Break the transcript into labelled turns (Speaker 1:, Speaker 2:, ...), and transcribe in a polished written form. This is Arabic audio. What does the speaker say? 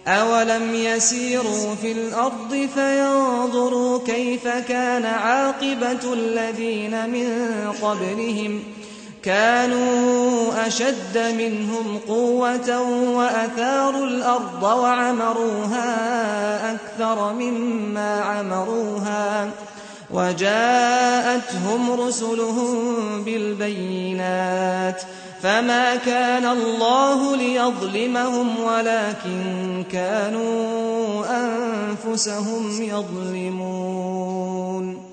Speaker 1: أَوَلَمْ يَسِيرُوا فِي الْأَرْضِ فَيَنظُرُوا كَيْفَ كَانَ عَاقِبَةُ الَّذِينَ مِن قَبْلِهِمْ كَانُوا أَشَدَّ مِنْهُمْ قُوَّةً وَأَثَارُوا الْأَرْضَ وَعَمَرُوهَا أَكْثَرَ مِمَّا عَمَرُوهَا وَجَاءَتْهُمْ رُسُلُهُم بِالْبَيِّنَاتِ فَمَا كَانَ اللَّهُ لِيَظْلِمَهُمْ وَلَكِن كَانُوا أَنفُسَهُمْ يَظْلِمُونَ